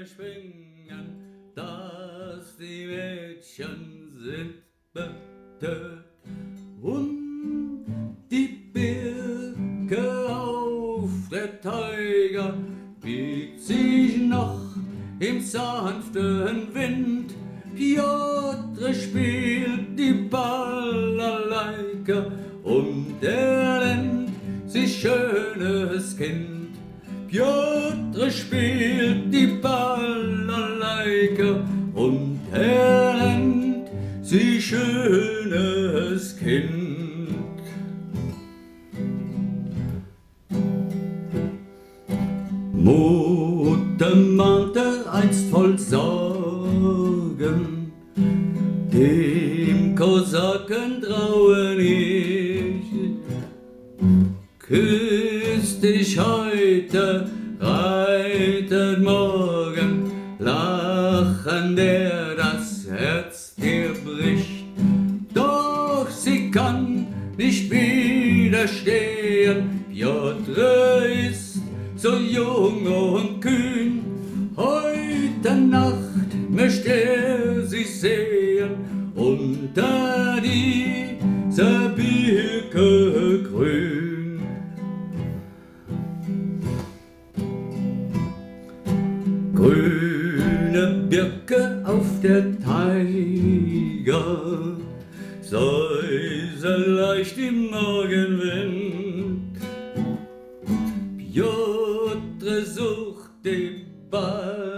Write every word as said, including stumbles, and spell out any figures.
Piotr schwingen, dass die Mädchen sind betört. Und die Birke auf der Taiga biegt sich noch im sanften Wind. Piotr spielt die Balalaika und er nennt sich schönes Kind. Piotr spielt die Balalaika und er nennt sich schönes Kind. Mutter mahnte einst voll Sorgen, dem Kosaken traue nicht. Küsst dich heute, reitet morgen, lachen der das Herz dir bricht. Doch sie kann nicht widerstehen, Piotr ist so jung und kühn. Heute Nacht möchte er sie sehen, unter dieser Birke grün. Grüne Birke auf der Taiga, säuse leicht im Morgenwind. Piotr sucht den Ball